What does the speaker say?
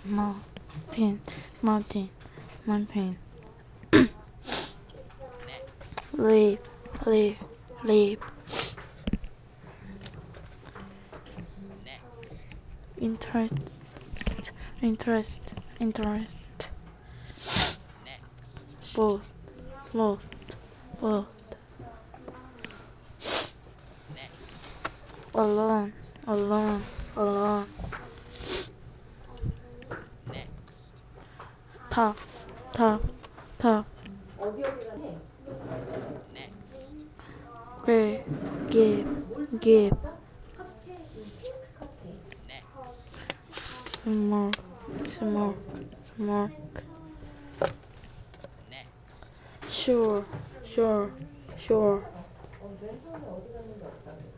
mountain, mountain, mountain. Leap, leap, leap. Interest, interest, interest. Boat, boat, boat. Alone, alone, alone. Top, top, top. Give, give. Smoke, smoke, smoke. Sure, sure, sure.